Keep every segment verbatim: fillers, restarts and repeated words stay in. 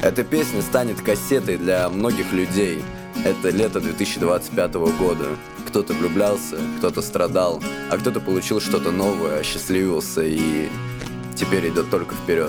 Эта песня станет кассетой для многих людей. Это лето две тысячи двадцать пятого года. Кто-то влюблялся, кто-то страдал, а кто-то получил что-то новое, осчастливился и теперь идет только вперед.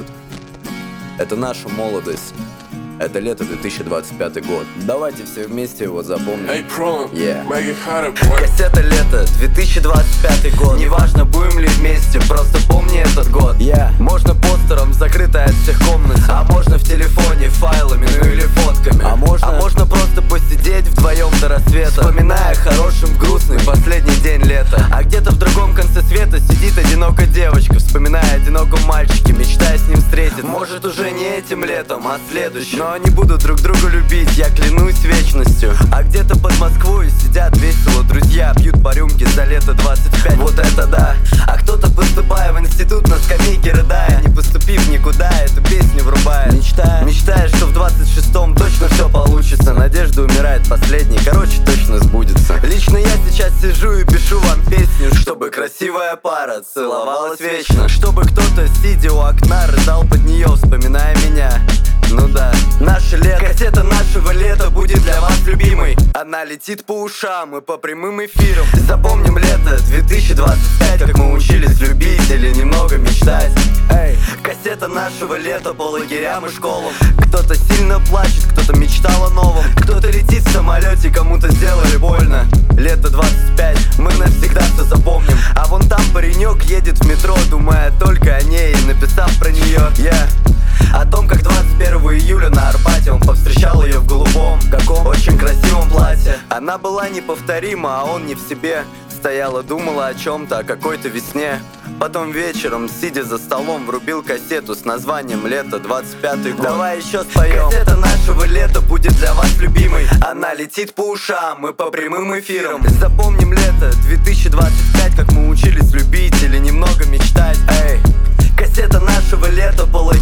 Это наша молодость. Это лето две тысячи двадцать пятый год. Давайте все вместе его запомним. Hey, Prone, yeah. make it harder, boy. Кассета лето, две тысячи двадцать пятый год. Неважно, будем ли вместе, просто помни этот год. yeah. Можно постером, закрытой от всех комнат, а можно в телефоне, файлами, ну или фотками. А можно, а можно просто посидеть вдвоем до рассвета, вспоминая хорошим, грустный последний день лета. А где-то в другом конце света сидит одинокая девочка, вспоминая одиноком мальчике, мечтая с ним встретиться. Может, уже не этим летом, а следующим. Но они будут друг друга любить, я клянусь вечностью. А где-то под Москвой сидят весело друзья, пьют по рюмке за лето двадцать пять. Вот это да. А кто-то, поступая в институт, на скамейке рыдая, не поступив никуда, эту песню врубает, мечтая, мечтая, что в двадцать шестом точно все получится. Надежда умирает последней, короче, точно сбудется. Лично я сейчас сижу и пишу вам песню, чтобы красивая пара целовалась вечно, чтобы кто-то, сидя у окна, рыдал под нее, вспоминая меня. Ну да, наше лето, кассета нашего лета будет для вас любимой. Она летит по ушам и по прямым эфирам. Запомним лето две тысячи двадцать пять, как мы учились любить или немного мечтать. Эй, кассета нашего лета по лагерям и школам. Кто-то сильно плачет, кто-то мечтал о новом, кто-то летит в самолете, кому-то сделали больно. Лето двадцать пять, мы навсегда все запомним. А вон там паренек едет в метро, думая только о ней, написав про нее yeah. О том, как двадцать первого июля на Арбате он повстречал ее в голубом, каком очень красивом платье. Она была неповторима, а он не в себе. Стояла, думала о чем-то, о какой-то весне. Потом вечером, сидя за столом, врубил кассету с названием «Лето двадцать пятый год». Давай еще споем. Кассета нашего лета будет для вас любимой. Она летит по ушам и по прямым эфирам. Запомним лето две тысячи двадцать пять, как мы учились любить или немного мечтать. Эй, кассета нашего лета по